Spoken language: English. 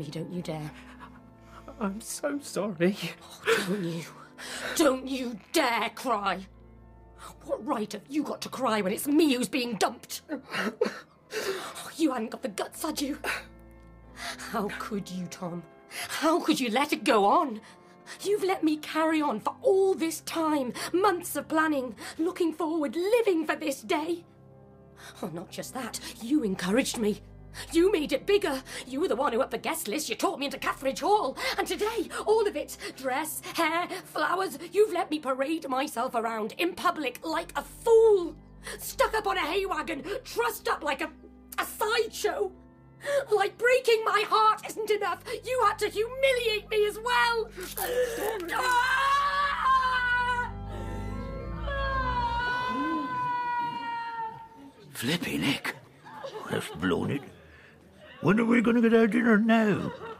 me, don't you dare. I'm so sorry. Oh, don't you dare cry. What right have you got to cry when it's me who's being dumped? You hadn't got the guts, had you? How could you, Tom? How could you let it go on? You've let me carry on for all this time, months of planning, looking forward, living for this day. Oh, not just that, you encouraged me. You made it bigger. You were the one who upped the guest list. You taught me into Cathridge Hall. And today, all of it, dress, hair, flowers, you've let me parade myself around in public like a fool. Stuck up on a hay wagon, trussed up like a sideshow. Like breaking my heart isn't enough, you had to humiliate me as well. Flippy Nick. That's blown it. When are we going to get our dinner now?